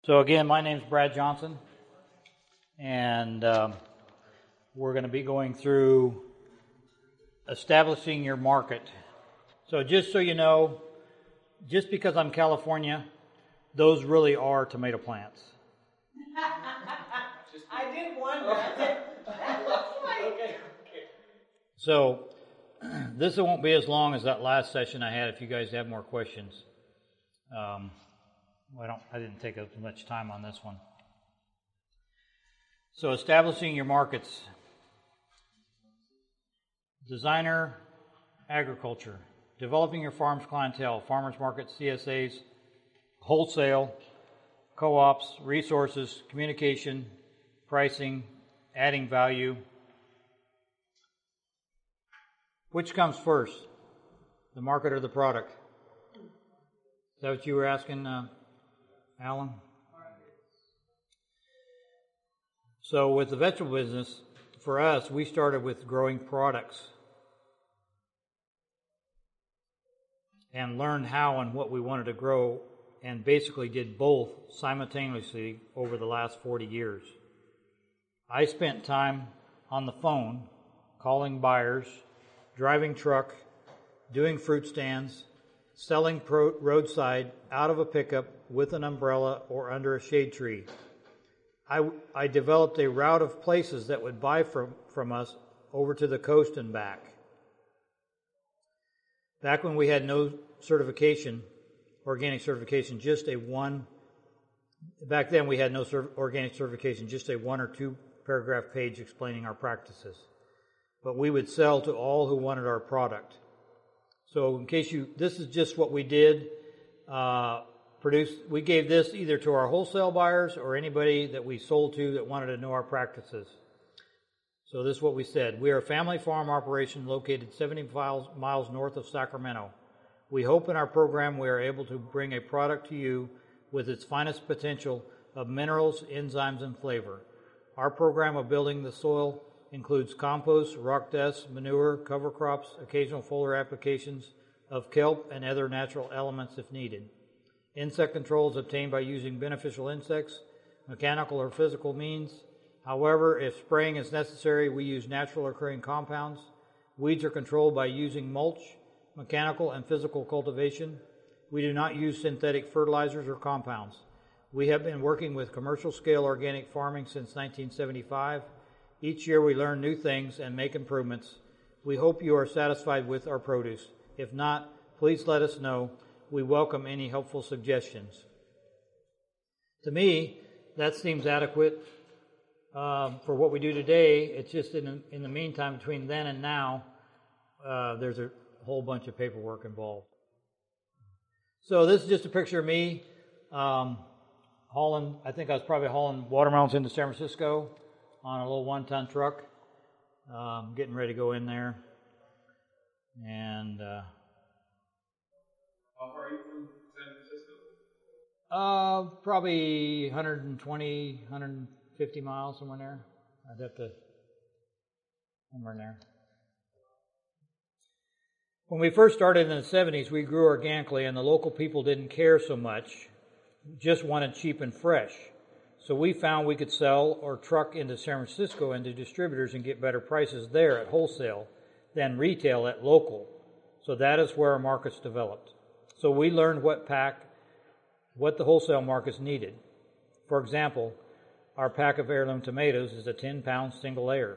So again, my name's Brad Johnson, and we're going to be going through establishing your market. So just so you know, just because I'm California, those really are tomato plants. I did wonder. That looks like... Okay. So this won't be as long as that last session I had if you guys have more questions. I didn't take as much time on this one. So establishing your markets. Designer agriculture. Developing your farm's clientele. Farmers markets, CSAs, wholesale, co-ops, resources, communication, pricing, adding value. Which comes first? The market or the product? Is that what you were asking, Alan? So with the vegetable business, for us, we started with growing products and learned how and what we wanted to grow, and basically did both simultaneously over the last 40 years. I spent time on the phone calling buyers, driving truck, doing fruit stands, selling roadside out of a pickup with an umbrella or under a shade tree. I developed a route of places that would buy from us over to the coast and back. Back when we had no certification, organic certification, back then we had no organic certification, just a 1 or 2 paragraph page explaining our practices. But we would sell to all who wanted our product. So in case this is just what we did, we gave this either to our wholesale buyers or anybody that we sold to that wanted to know our practices. So this is what we said. We are a family farm operation located 70 miles north of Sacramento. We hope in our program we are able to bring a product to you with its finest potential of minerals, enzymes, and flavor. Our program of building the soil includes compost, rock dust, manure, cover crops, occasional foliar applications of kelp and other natural elements if needed. Insect control is obtained by using beneficial insects, mechanical or physical means. However, if spraying is necessary, we use natural occurring compounds. Weeds are controlled by using mulch, mechanical and physical cultivation. We do not use synthetic fertilizers or compounds. We have been working with commercial scale organic farming since 1975. Each year we learn new things and make improvements. We hope you are satisfied with our produce. If not, please let us know. We welcome any helpful suggestions. To me, that seems adequate for what we do today. It's just in the meantime, between then and now, there's a whole bunch of paperwork involved. So this is just a picture of me hauling, I think I was probably hauling watermelons into San Francisco on a little 1-ton truck, getting ready to go in there. And how far are you from San Francisco? Probably 120, 150 miles, somewhere there. I'd have to, somewhere in there. When we first started in the 70s, we grew organically, and the local people didn't care so much, just wanted cheap and fresh. So we found we could sell or truck into San Francisco into distributors and get better prices there at wholesale than retail at local. So that is where our markets developed. So we learned what the wholesale markets needed. For example, our pack of heirloom tomatoes is a 10-pound single layer.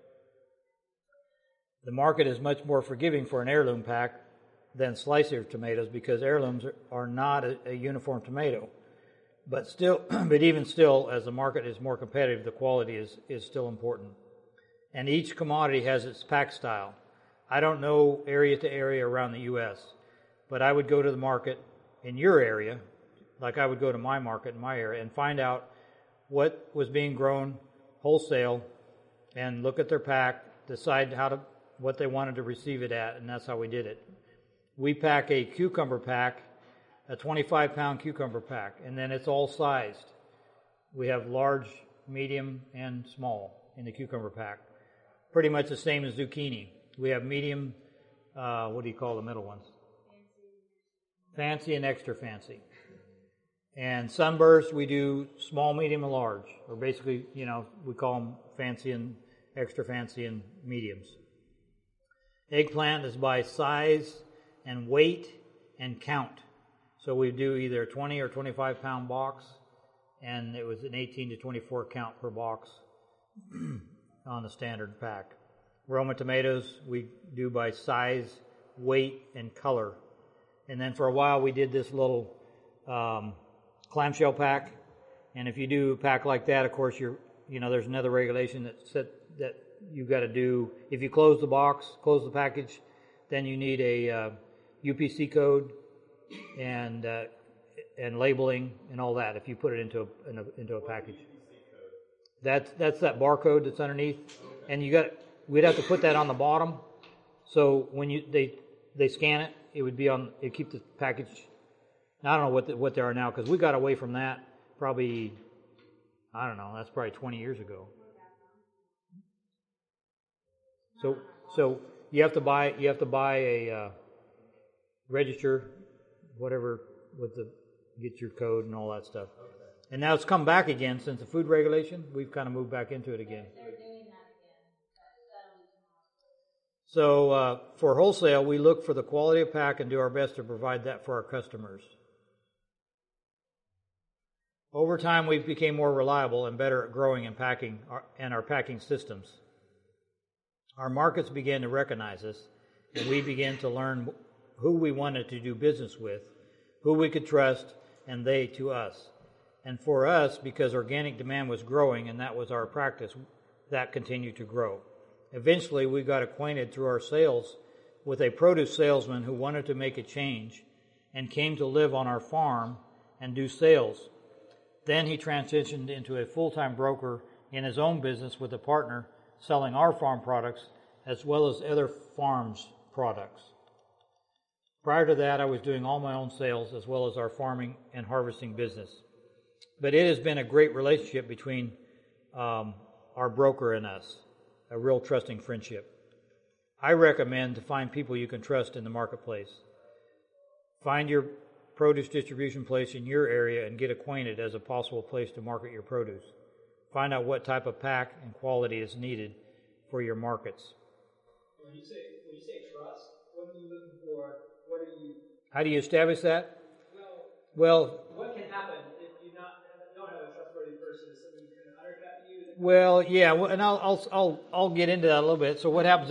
The market is much more forgiving for an heirloom pack than slicer tomatoes because heirlooms are not a uniform tomato. But even still, as the market is more competitive, the quality is still important. And each commodity has its pack style. I don't know area to area around the U.S., but I would go to the market in your area, like I would go to my market in my area, and find out what was being grown wholesale and look at their pack, decide what they wanted to receive it at, and that's how we did it. We pack a cucumber pack, a 25-pound cucumber pack, and then it's all sized. We have large, medium, and small in the cucumber pack. Pretty much the same as zucchini. We have medium, what do you call the middle ones? Fancy and extra fancy. And sunburst, we do small, medium, and large. Or basically, we call them fancy and extra fancy and mediums. Eggplant is by size and weight and count. So we do either a 20 or 25 pound box, and it was an 18 to 24 count per box on the standard pack. Roma tomatoes we do by size, weight, and color. And then for a while we did this little clamshell pack. And if you do a pack like that, of course, there's another regulation that you've got to do. If you close the box, close the package, then you need a UPC code and labeling and all that. If you put it into a package, that's that barcode that's underneath, and we'd have to put that on the bottom. So when they scan it, it would be on. It keep the package. Now, I don't know what they are now because we got away from that probably. I don't know. That's probably 20 years ago. So you have to buy a register, whatever, get your code and all that stuff. And now it's come back again since the food regulation. We've kind of moved back into it again. They're doing that again. So for wholesale, we look for the quality of pack and do our best to provide that for our customers. Over time, we became more reliable and better at growing and packing our packing systems. Our markets began to recognize us, and we began to learn who we wanted to do business with, who we could trust, and they to us. And for us, because organic demand was growing and that was our practice, that continued to grow. Eventually, we got acquainted through our sales with a produce salesman who wanted to make a change and came to live on our farm and do sales. Then he transitioned into a full-time broker in his own business with a partner selling our farm products as well as other farms' products. Prior to that, I was doing all my own sales as well as our farming and harvesting business. But it has been a great relationship between our broker and us, a real trusting friendship. I recommend to find people you can trust in the marketplace. Find your produce distribution place in your area and get acquainted as a possible place to market your produce. Find out what type of pack and quality is needed for your markets. When you say trust, what are you looking for? What are you? How do you establish that? Well, what can happen if you don't have a trustworthy person? Is somebody going to undercut you? Well, yeah, and I'll get into that a little bit. So what happens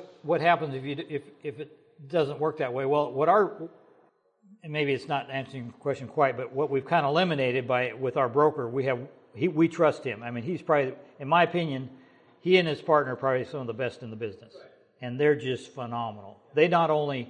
if it doesn't work that way? Well, and maybe it's not answering the question quite, but what we've kind of eliminated with our broker, we trust him. I mean, he's probably, in my opinion, he and his partner are probably some of the best in the business, right. And they're just phenomenal. They not only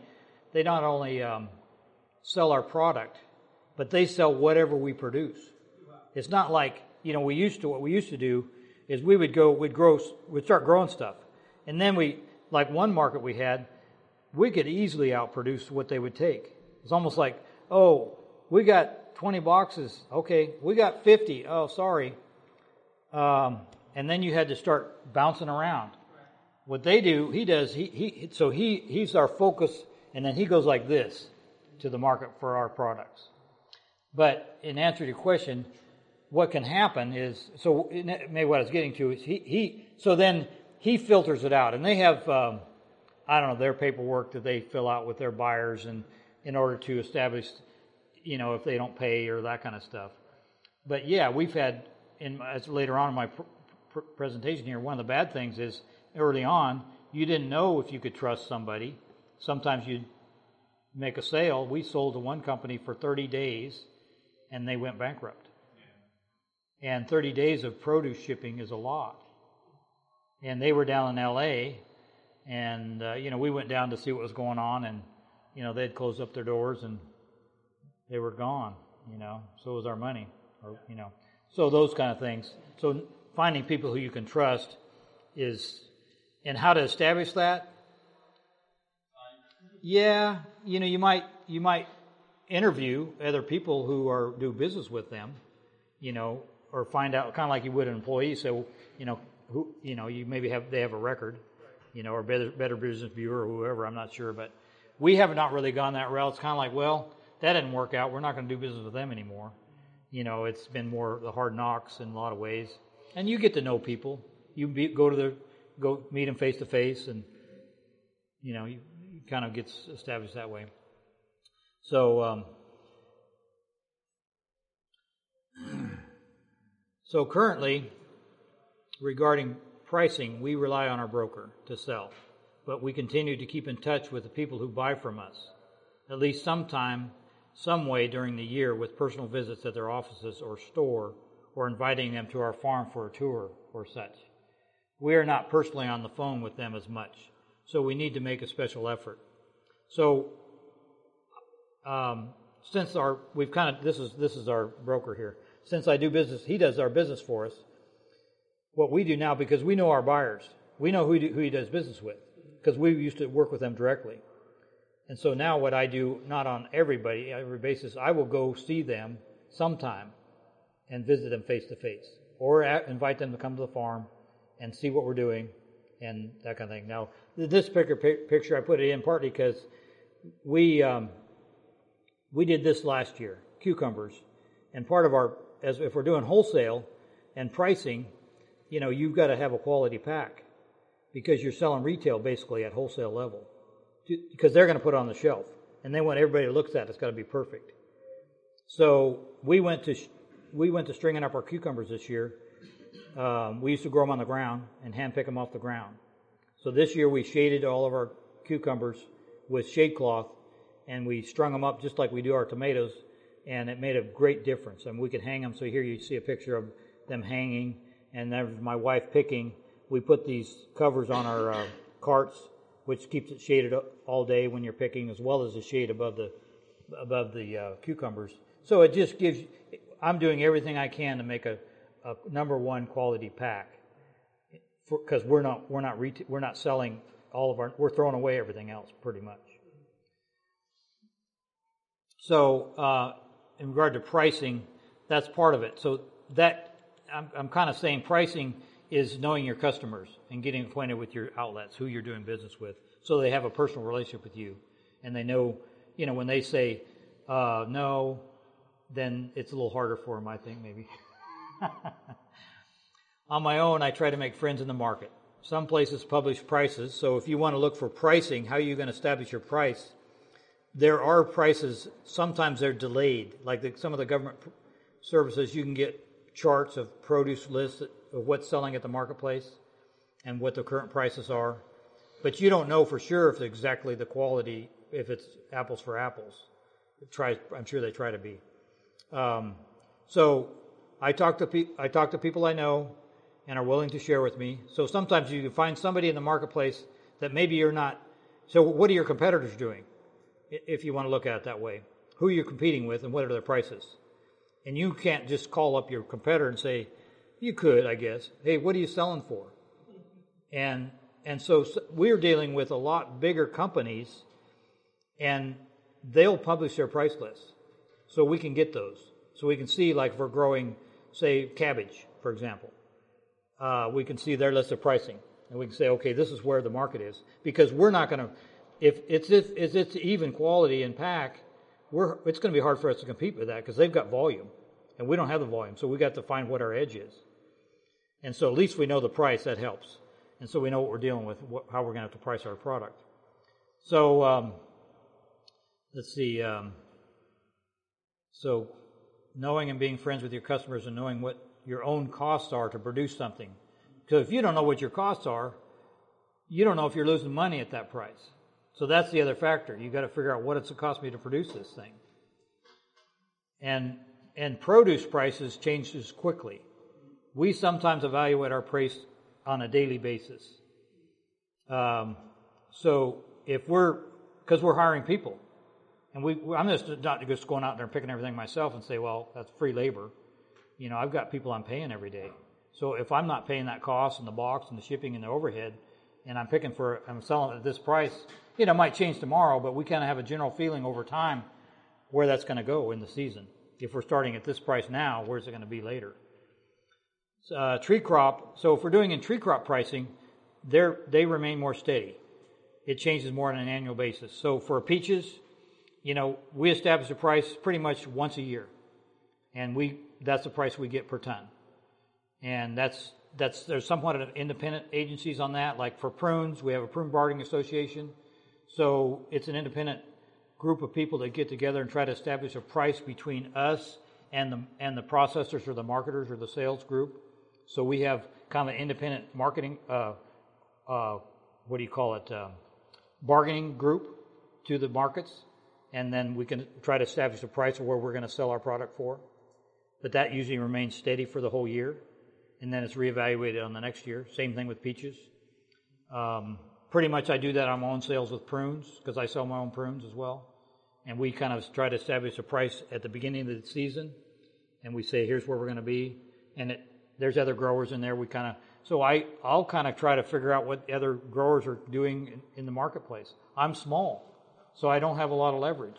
sell our product, but they sell whatever we produce. Wow. It's not like what we used to do is we'd start growing stuff, and then like one market we had, we could easily outproduce what they would take. It's almost like, oh, we got 20 boxes. Okay, we got 50. Oh, sorry. And then you had to start bouncing around. What they do, he's our focus, and then he goes like this to the market for our products. But in answer to your question, what can happen is, so maybe what I was getting to is then he filters it out, and they have, their paperwork that they fill out with their buyers and in order to establish, if they don't pay or that kind of stuff. But yeah, we've had, as later on in my presentation here, one of the bad things is early on, you didn't know if you could trust somebody. Sometimes you'd make a sale. We sold to one company for 30 days and they went bankrupt. Yeah. And 30 days of produce shipping is a lot. And they were down in LA and, we went down to see what was going on and, they'd closed up their doors and they were gone, so was our money, so those kind of things. So finding people who you can trust and how to establish that? Yeah, you might interview other people who do business with them, or find out kind of like you would an employee. So, you maybe they have a record, or Better Business Bureau or whoever. I'm not sure, but we have not really gone that route. It's kind of like, well, that didn't work out. We're not going to do business with them anymore. It's been more the hard knocks in a lot of ways. And you get to know people. Go meet them face to face, and you kind of gets established that way. So, so currently, regarding pricing, we rely on our broker to sell, but we continue to keep in touch with the people who buy from us, at least some way during the year, with personal visits at their offices or store, or inviting them to our farm for a tour or such. We are not personally on the phone with them as much, so we need to make a special effort. So, since this is our broker here. Since I do business, he does our business for us. What we do now, because we know our buyers, we know who he does business with, because we used to work with them directly. And so now what I do, not on every basis, I will go see them sometime and visit them face to face, or invite them to come to the farm and see what we're doing and that kind of thing. Now, this picture I put it in partly because we did this last year, cucumbers, and part of if we're doing wholesale and pricing, you've got to have a quality pack because you're selling retail basically at wholesale level, because they're going to put it on the shelf, and then when everybody looks at it, it's got to be perfect. So we went to stringing up our cucumbers this year. We used to grow them on the ground and hand pick them off the ground. So this year we shaded all of our cucumbers with shade cloth, and we strung them up just like we do our tomatoes, and it made a great difference. And we could hang them. So here you see a picture of them hanging, and there's my wife picking. We put these covers on our carts, which keeps it shaded up all day when you're picking, as well as the shade above the cucumbers. So it just gives. I'm doing everything I can to make a number one quality pack, because we're not selling all of our. We're throwing away everything else pretty much. So in regard to pricing, that's part of it. So that I'm kind of saying pricing is knowing your customers and getting acquainted with your outlets, who you're doing business with, so they have a personal relationship with you, and they know, when they say no, then it's a little harder for them, I think, maybe. On my own, I try to make friends in the market. Some places publish prices, so if you want to look for pricing, how are you going to establish your price? There are prices, sometimes they're delayed, like some of the government services, you can get charts of produce lists of what's selling at the marketplace and what the current prices are, but you don't know for sure if it's exactly the quality, if it's apples for apples. I'm sure they try to be. So I talk to people I know and are willing to share with me. So sometimes you can find somebody in the marketplace that maybe you're not. So what are your competitors doing, if you want to look at it that way? Who you're competing with and what are their prices? And you can't just call up your competitor and say, you could, I guess, hey, what are you selling for? And so we're dealing with a lot bigger companies, and they'll publish their price lists. So we can get those. So we can see, like if we're growing, say, cabbage, for example, we can see their list of pricing. And we can say, okay, this is where the market is. Because we're not going to, if it's even quality and pack, it's going to be hard for us to compete with that because they've got volume. And we don't have the volume. So we got to find what our edge is. And so at least we know the price. That helps. And so we know what we're dealing with, how we're going to have to price our product. So let's see. So knowing and being friends with your customers and knowing what your own costs are to produce something. Because if you don't know what your costs are, you don't know if you're losing money at that price. So that's the other factor. You've got to figure out what it's going to cost me to produce this thing. And produce prices changes quickly. We sometimes evaluate our price on a daily basis. So because we're hiring people, and I'm not just going out there and picking everything myself and say, well, that's free labor. I've got people I'm paying every day. So if I'm not paying that cost and the box and the shipping and the overhead, and I'm selling it at this price, it might change tomorrow, but we kind of have a general feeling over time where that's going to go in the season. If we're starting at this price now, where's it going to be later? Tree crop. So if we're doing in tree crop pricing, they remain more steady. It changes more on an annual basis. So for peaches, we establish a price pretty much once a year. and that's the price we get per ton. And there's somewhat of independent agencies on that. Like for prunes, we have a prune bargaining association. So it's an independent group of people that get together and try to establish a price between us and the processors or the marketers or the sales group. So we have kind of an independent marketing, bargaining group to the markets, and then we can try to establish a price of where we're going to sell our product for. But that usually remains steady for the whole year, and then it's reevaluated on the next year. Same thing with peaches. Pretty much I do that on my own sales with prunes because I sell my own prunes as well. And we kind of try to establish a price at the beginning of the season, and we say, here's where we're going to be. And there's other growers in there. I'll kind of try to figure out what other growers are doing in the marketplace. I'm small, so I don't have a lot of leverage.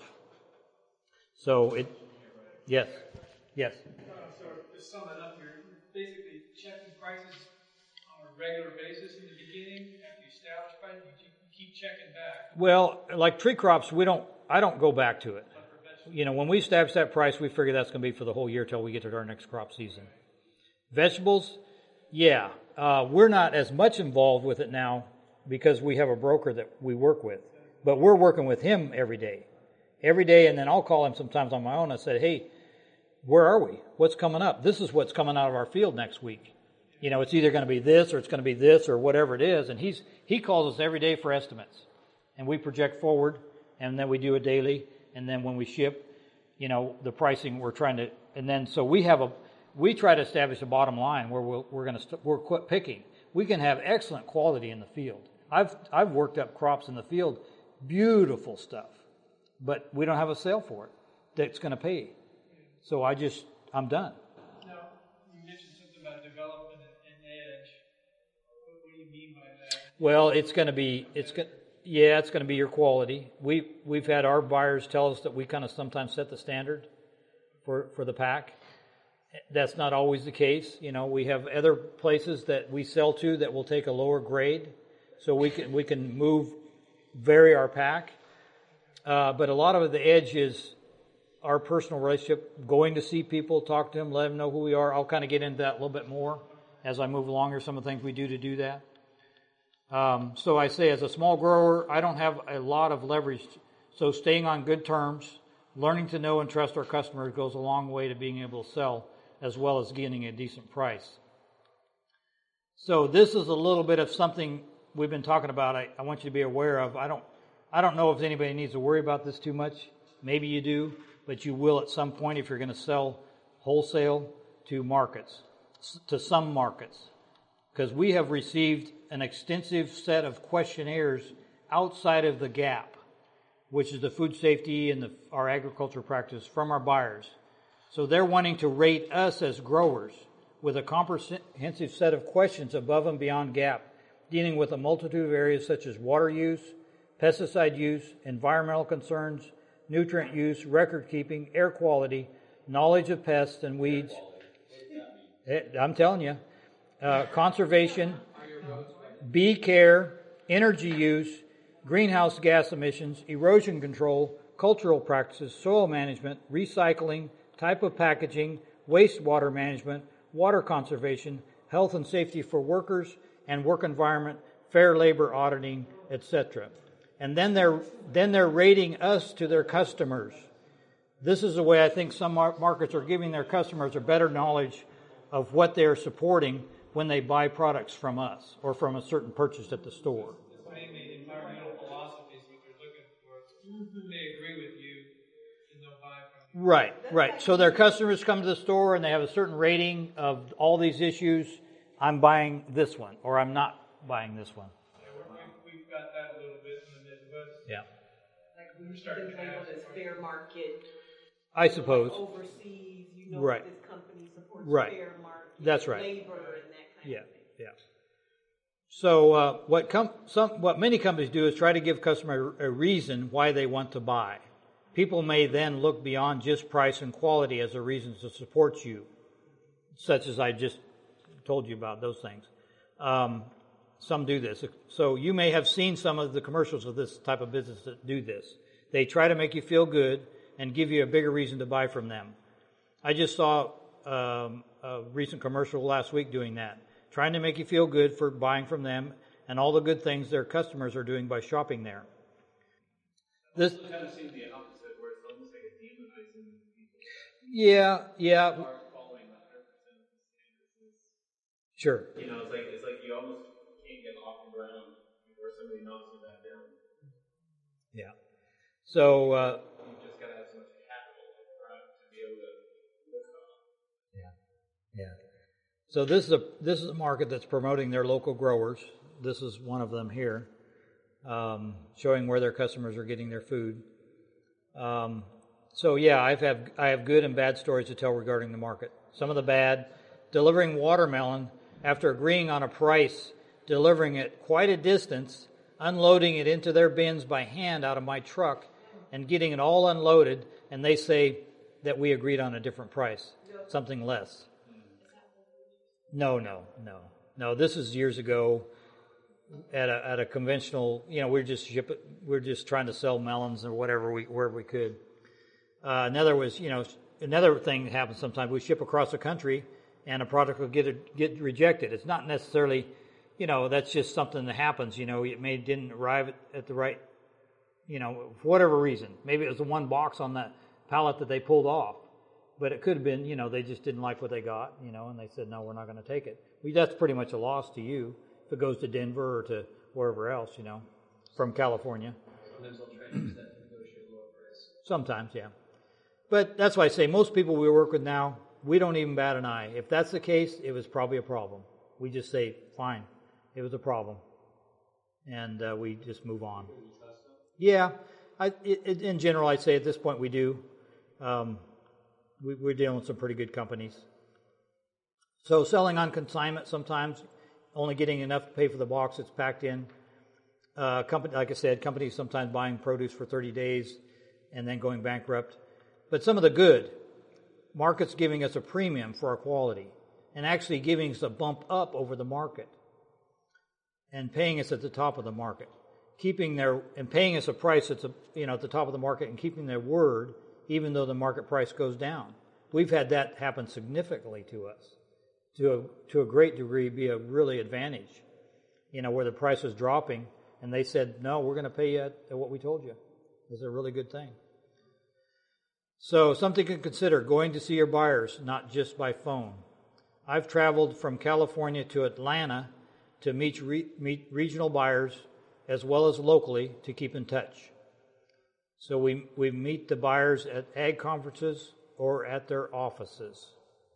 Yes. So to sum it up, you're basically checking prices on a regular basis in the beginning. After you establish prices, you keep checking back. Well, like tree crops, I don't go back to it. When we establish that price, we figure that's going to be for the whole year till we get to our next crop season. Vegetables, yeah. We're not as much involved with it now because we have a broker that we work with. But we're working with him every day. And then I'll call him sometimes on my own. I said, hey, where are we? What's coming up? This is what's coming out of our field next week. It's either going to be this or it's going to be this or whatever it is. And he calls us every day for estimates. And we project forward, and then we do a daily. And then when we ship, the pricing we're trying to, and then so we try to establish a bottom line where we're quit picking. We can have excellent quality in the field. I've worked up crops in the field, beautiful stuff, but we don't have a sale for it that's going to pay. So I'm done. Now, you mentioned something about development and edge. What do you mean by that? Well, it's going to be your quality. We've had our buyers tell us that we kind of sometimes set the standard for the pack. That's not always the case. We have other places that we sell to that will take a lower grade, so we can vary our pack. But a lot of the edge is our personal relationship, going to see people, talk to them, let them know who we are. I'll kind of get into that a little bit more as I move along. There's some of the things we do to do that. So I say, as a small grower, I don't have a lot of leverage. So staying on good terms, learning to know and trust our customers goes a long way to being able to sell, as well as getting a decent price. So this is a little bit of something we've been talking about. I want you to be aware of. I don't know if anybody needs to worry about this too much. Maybe you do, but you will at some point if you're going to sell wholesale to markets, to some markets. Because we have received an extensive set of questionnaires outside of the GAP, which is the food safety and our agriculture practice, from our buyers. So they're wanting to rate us as growers with a comprehensive set of questions above and beyond GAP, dealing with a multitude of areas such as water use, pesticide use, environmental concerns, nutrient use, record keeping, air quality, knowledge of pests and weeds. I'm telling you. Conservation, bee care, energy use, greenhouse gas emissions, erosion control, cultural practices, soil management, recycling, type of packaging, wastewater management, water conservation, health and safety for workers and work environment, fair labor auditing, etc. And then they're rating us to their customers. This is the way I think some markets are giving their customers a better knowledge of what they're supporting when they buy products from us or from a certain purchase at the store. Mainly environmental philosophy is what they're looking for. They agree with you, and they'll buy from you. Right. So their customers come to the store and they have a certain rating of all these issues. I'm buying this one, or I'm not buying this one. Yeah, we've got that a little bit in the Midwest. Yeah. Like we've been labeled as fair market. I suppose. Overseas, right. This company supports right. fair market. That's right. Labor and that kind of thing. Yeah. So what many companies do is try to give customers a reason why they want to buy. People may then look beyond just price and quality as a reason to support you, such as I just told you about those things. Some do this. So you may have seen some of the commercials of this type of business that do this. They try to make you feel good and give you a bigger reason to buy from them. I just saw a recent commercial last week doing that, trying to make you feel good for buying from them and all the good things their customers are doing by shopping there. This kind of seems the opposite, where it's almost like a demonizing people. yeah. Are following 100% of the standards. Sure. You know, it's like you almost can't get off the ground before somebody knocks you back down. Yeah. So You've just got to have so much capital up front to be able to lift off. Yeah. So this is a market that's promoting their local growers. This is one of them here, showing where their customers are getting their food. So yeah, I have good and bad stories to tell regarding the market. Some of the bad: delivering watermelon after agreeing on a price, delivering it quite a distance, unloading it into their bins by hand out of my truck, and getting it all unloaded, and they say that we agreed on a different price, something less. No. This is years ago at a conventional. We're just trying to sell melons or whatever wherever we could. Another thing that happens sometimes. We ship across the country, and a product will get rejected. It's not necessarily, that's just something that happens. It didn't arrive at the right, for whatever reason. Maybe it was the one box on that pallet that they pulled off. But it could have been, they just didn't like what they got, and they said, no, we're not going to take it. That's pretty much a loss to you if it goes to Denver or to wherever else, from California. Sometimes they'll try to use that to negotiate a lower price. Sometimes, yeah. But that's why I say most people we work with now, we don't even bat an eye. If that's the case, it was probably a problem. We just say, fine, it was a problem. And we just move on. Yeah. In general, I'd say at this point we do. We're dealing with some pretty good companies. So selling on consignment sometimes, only getting enough to pay for the box it's packed in. Like I said, companies sometimes buying produce for 30 days and then going bankrupt. But some of the good, markets giving us a premium for our quality and actually giving us a bump up over the market and paying us at the top of the market, paying us a price that's at the top of the market and keeping their word even though the market price goes down. We've had that happen significantly to us, to a great degree, be a really advantage, where the price is dropping, and they said, no, we're going to pay you at what we told you. It's a really good thing. So something to consider, going to see your buyers, not just by phone. I've traveled from California to Atlanta to meet regional buyers as well as locally to keep in touch. So we meet the buyers at ag conferences or at their offices.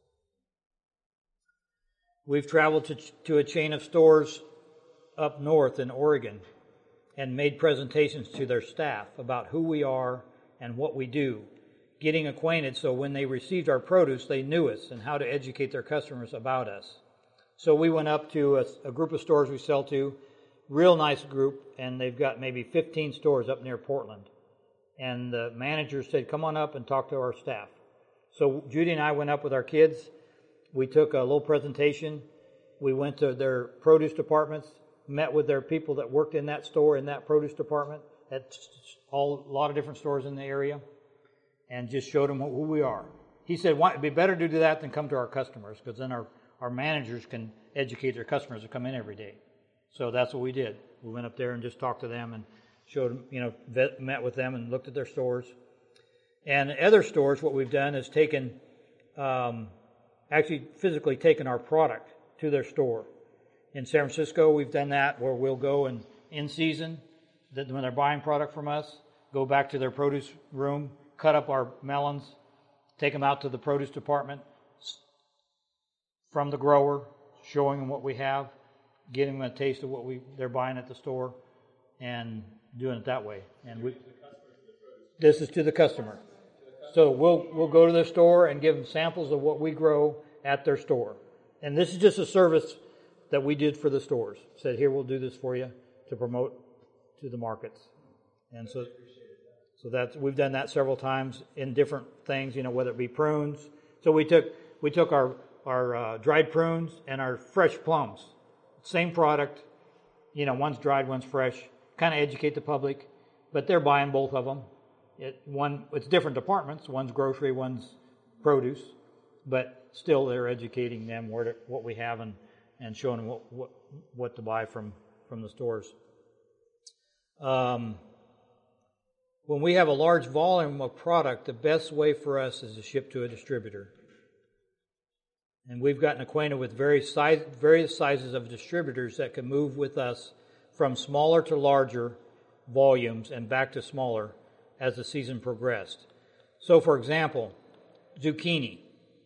We've traveled to a chain of stores up north in Oregon and made presentations to their staff about who we are and what we do, getting acquainted so when they received our produce, they knew us and how to educate their customers about us. So we went up to a group of stores we sell to, real nice group, and they've got maybe 15 stores up near Portland. And the manager said, come on up and talk to our staff. So Judy and I went up with our kids. We took a little presentation. We went to their produce departments, met with their people that worked in that store, in that produce department, at a lot of different stores in the area, and just showed them who we are. He said, it'd be better to do that than come to our customers, because then our managers can educate their customers to come in every day. So that's what we did. We went up there and just talked to them and showed them, met with them and looked at their stores. And other stores, what we've done is actually physically taken our product to their store. In San Francisco, we've done that where we'll go and in season, when they're buying product from us, go back to their produce room, cut up our melons, take them out to the produce department from the grower, showing them what we have, getting them a taste of what they're buying at the store, and doing it that way. And this is to the customer. So we'll go to their store and give them samples of what we grow at their store. And this is just a service that we did for the stores. Said, here, we'll do this for you to promote to the markets. And so we've done that several times in different things, whether it be prunes. So we took our dried prunes and our fresh plums. Same product, one's dried, one's fresh. Kind of educate the public, but they're buying both of them. It's different departments. One's grocery, one's produce. but still they're educating them what we have and showing them what to buy from the stores. When we have a large volume of product, the best way for us is to ship to a distributor. And we've gotten acquainted with various sizes of distributors that can move with us from smaller to larger volumes and back to smaller as the season progressed. So, for example, zucchini.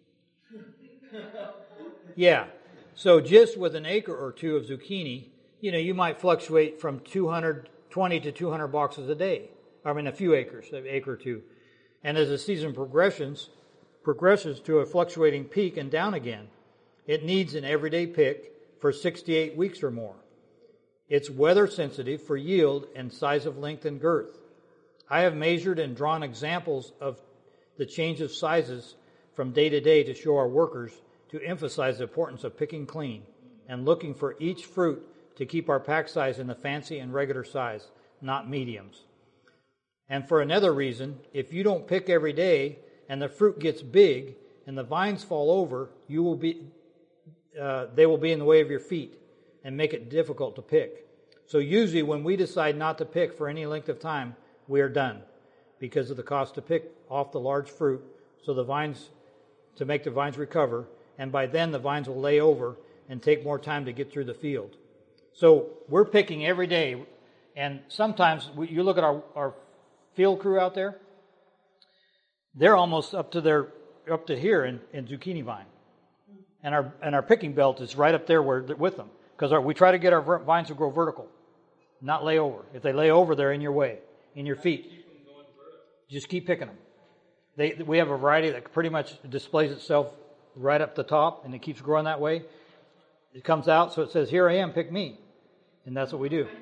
Yeah. So just with an acre or two of zucchini, you might fluctuate from 220 to 200 boxes a day. I mean, a few acres, an acre or two. And as the season progresses to a fluctuating peak and down again, it needs an everyday pick for 6 to 8 weeks or more. It's weather sensitive for yield and size of length and girth. I have measured and drawn examples of the change of sizes from day to day to show our workers to emphasize the importance of picking clean and looking for each fruit to keep our pack size in the fancy and regular size, not mediums. And for another reason, if you don't pick every day and the fruit gets big and the vines fall over, they will be in the way of your feet and make it difficult to pick. So usually when we decide not to pick for any length of time, we are done because of the cost to pick off the large fruit to make the vines recover, and by then the vines will lay over and take more time to get through the field. So we're picking every day, and sometimes you look at our field crew out there, they're almost up to here in zucchini vine. And our picking belt is right up there with them, because we try to get our vines to grow vertical, not lay over. If they lay over, they're in your way, in your feet. Just keep picking them. We have a variety that pretty much displays itself right up the top, and it keeps growing that way. It comes out, so it says, "Here I am, pick me," and that's what we do.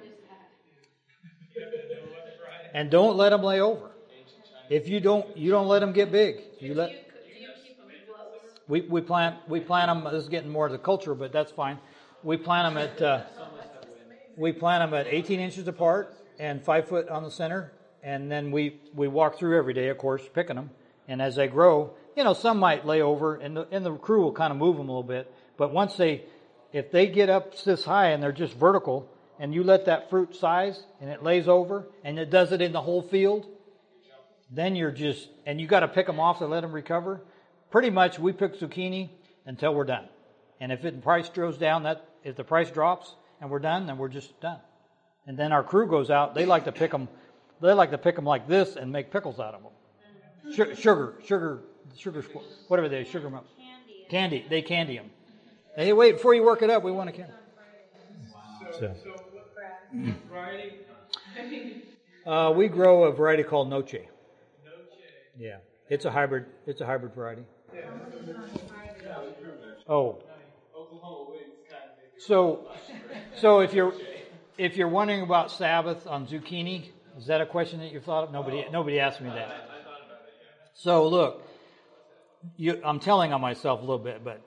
And don't let them lay over. If you don't let them get big. Do you keep them close? We plant them. This is getting more to the culture, but that's fine. We plant them at 18 inches apart and 5 foot on the center, and then we walk through every day, of course, picking them. And as they grow, some might lay over, and the crew will kind of move them a little bit. But if they get up this high and they're just vertical, and you let that fruit size and it lays over, and it does it in the whole field, then you got to pick them off to let them recover. Pretty much, we pick zucchini until we're done. And if the price goes down, if the price drops and we're done, then we're just done. And then our crew goes out. They like to pick them. They like to pick them like this and make pickles out of them. Sugar. Whatever they sugar them. Candy. They candy them. Hey, wait! Before you work it up, we want to candy. So what variety? We grow a variety called Noche. Yeah, it's a hybrid. It's a hybrid variety. Oh. So if you're wondering about Sabbath on zucchini, is that a question that you've thought of? Nobody asked me that. So look, I'm telling on myself a little bit, but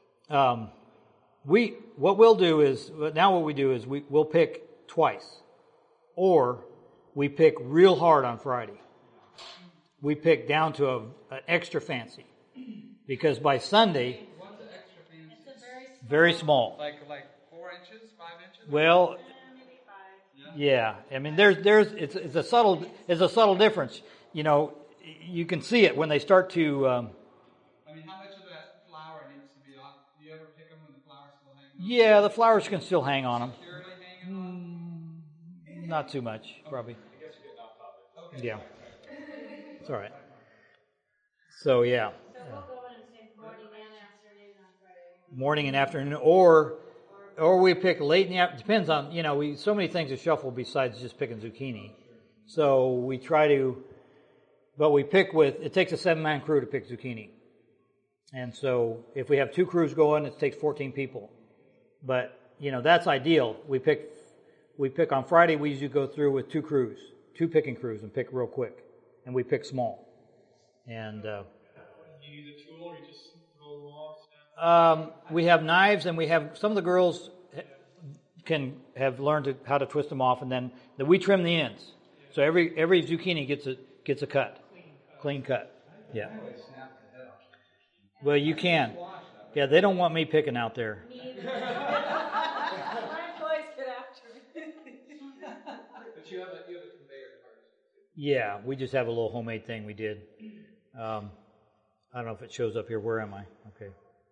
what we do is we'll pick twice, or we pick real hard on Friday. We pick down to an extra fancy, because by Sunday, What's the extra fancy? It's a very small. Like 4 inches, 5 inches? Well, maybe 5. yeah. I mean, it's a subtle difference. You can see it when they start to. I mean, how much of that flour needs to be on? Do you ever pick them when the flour's still hanging on? Yeah, the flowers can still hang on them. Securely hanging on? Not too much, probably. Okay. Yeah. It's all right. So, yeah. So we'll go in and say morning and afternoon on Friday. Morning and afternoon, or we pick late in the afternoon. Depends on, so many things to shuffle besides just picking zucchini. So we try to, but we pick it takes a 7-man crew to pick zucchini. And so if we have 2 crews going, it takes 14 people. But, that's ideal. We pick on Friday, we usually go through with 2 picking crews, and pick real quick. And we pick small. And Do you use a tool or you just roll them off? we have knives, and we have some of the girls have learned how to twist them off, and then we trim the ends. So every zucchini gets a cut, clean cut. Yeah. Well, you can. Yeah, they don't want me picking out there. Me either. My employees get after me. But you have a conveyor cart. Yeah, we just have a little homemade thing we did. I don't know if it shows up here. Where am I? Okay.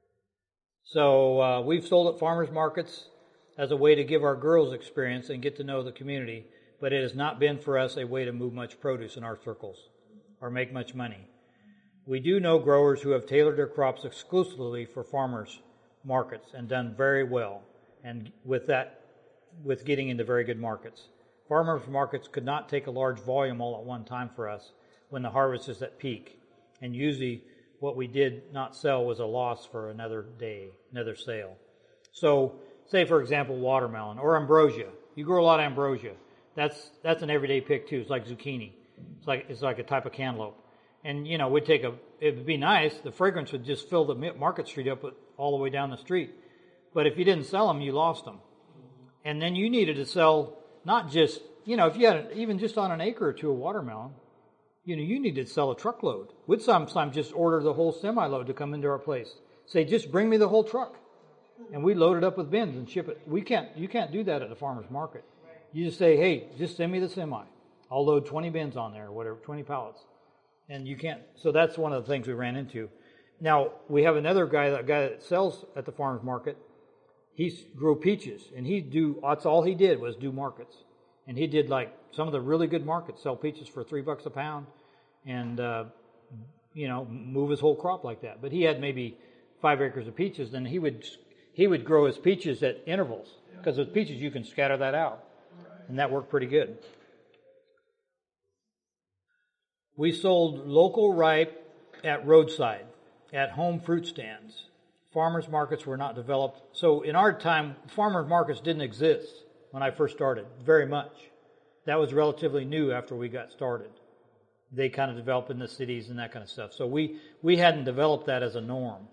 So we've sold at farmers markets as a way to give our girls experience and get to know the community, but it has not been for us a way to move much produce in our circles or make much money. We do know growers who have tailored their crops exclusively for farmers markets and done very well, and with getting into very good markets. Farmers markets could not take a large volume all at one time for us when the harvest is at peak, and usually what we did not sell was a loss for another day, another sale. So, say for example, watermelon or ambrosia. You grow a lot of ambrosia. That's an everyday pick too. It's like zucchini. It's like a type of cantaloupe. And it would be nice. The fragrance would just fill the market street up all the way down the street. But if you didn't sell them, you lost them. And then you needed to sell not just, if you had even just on an acre or two of watermelon, you needed to sell a truckload. We'd sometimes just order the whole semi-load to come into our place. Say, just bring me the whole truck. And we load it up with bins and ship it. You can't do that at the farmer's market. You just say, hey, just send me the semi. I'll load 20 bins on there or whatever, 20 pallets. And you can't. So that's one of the things we ran into. Now, we have another guy that sells at the farmer's market. He grew peaches, and that's all he did was do markets. And he did like some of the really good markets, sell peaches for $3 a pound, and move his whole crop like that. But he had maybe 5 acres of peaches, and he would grow his peaches at intervals, because with peaches you can scatter that out, and that worked pretty good. We sold local ripe at roadside, at home fruit stands. Farmers markets were not developed. So in our time, farmers markets didn't exist when I first started, very much. That was relatively new after we got started. They kind of developed in the cities and that kind of stuff. So we hadn't developed that as a norm.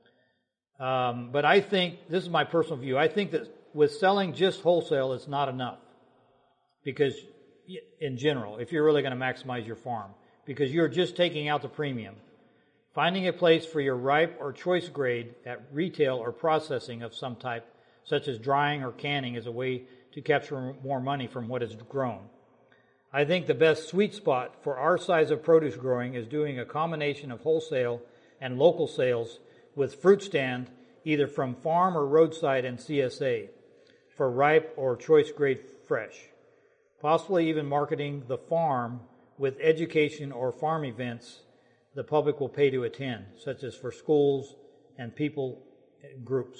But I think, this is my personal view, I think that with selling just wholesale, it's not enough. Because in general, if you're really going to maximize your farm, because you're just taking out the premium. Finding a place for your ripe or choice grade at retail or processing of some type, such as drying or canning, is a way to capture more money from what is grown. I think the best sweet spot for our size of produce growing is doing a combination of wholesale and local sales with fruit stand, either from farm or roadside and CSA, for ripe or choice grade fresh. Possibly even marketing the farm with education or farm events the public will pay to attend, such as for schools and people groups.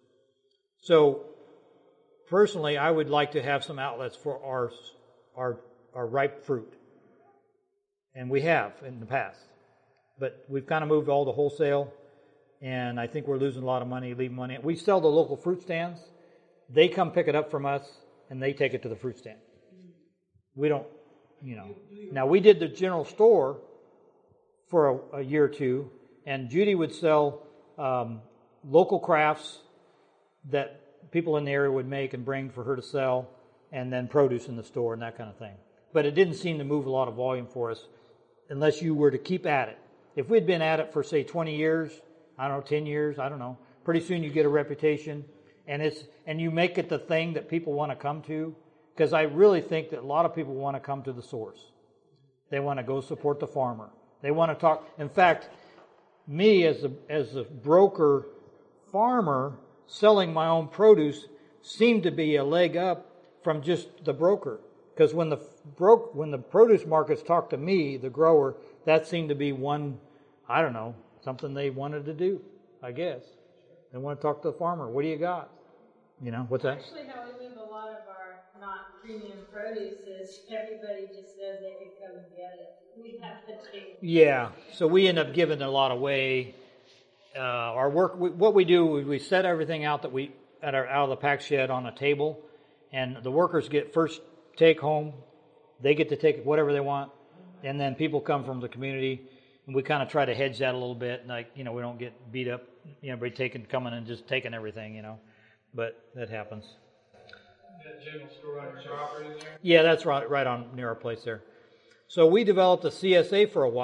So, personally, I would like to have some outlets for our ripe fruit. And we have in the past. But we've kind of moved all to wholesale, and I think we're losing a lot of money, leaving money. We sell to local fruit stands. They come pick it up from us, and they take it to the fruit stand. We don't, Now, we did the general store for a year or two, and Judy would sell local crafts that people in the area would make and bring for her to sell, and then produce in the store and that kind of thing. But it didn't seem to move a lot of volume for us unless you were to keep at it. If we'd been at it for, say, 20 years, 10 years, pretty soon you get a reputation, and you make it the thing that people want to come to, because I really think that a lot of people want to come to the source. They want to go support the farmer. They want to talk. In fact, me as a broker farmer selling my own produce seemed to be a leg up from just the broker. Because when the produce markets talked to me, the grower, that seemed to be one, something they wanted to do, I guess. They want to talk to the farmer. What do you got? What's that? Actually, how we move a lot of our not premium produce is everybody just says they can come and get it. We have to take. Yeah, so we end up giving a lot away. Our work, what we do, we set everything out that out of the pack shed on a table, and the workers get first take home. They get to take whatever they want, and then people come from the community, and we kind of try to hedge that a little bit, we don't get beat up, everybody coming and just taking everything, but that happens. That general store on your property there? Yeah, that's right on near our place there. So we developed a CSA for a while,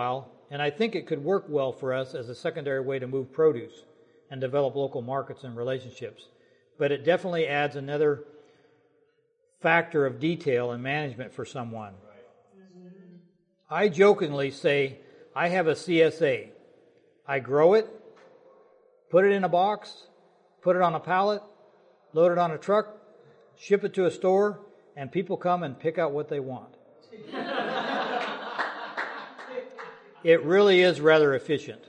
and I think it could work well for us as a secondary way to move produce and develop local markets and relationships. But it definitely adds another factor of detail and management for someone. I jokingly say, I have a CSA. I grow it, put it in a box, put it on a pallet, load it on a truck, ship it to a store, and people come and pick out what they want. It really is rather efficient.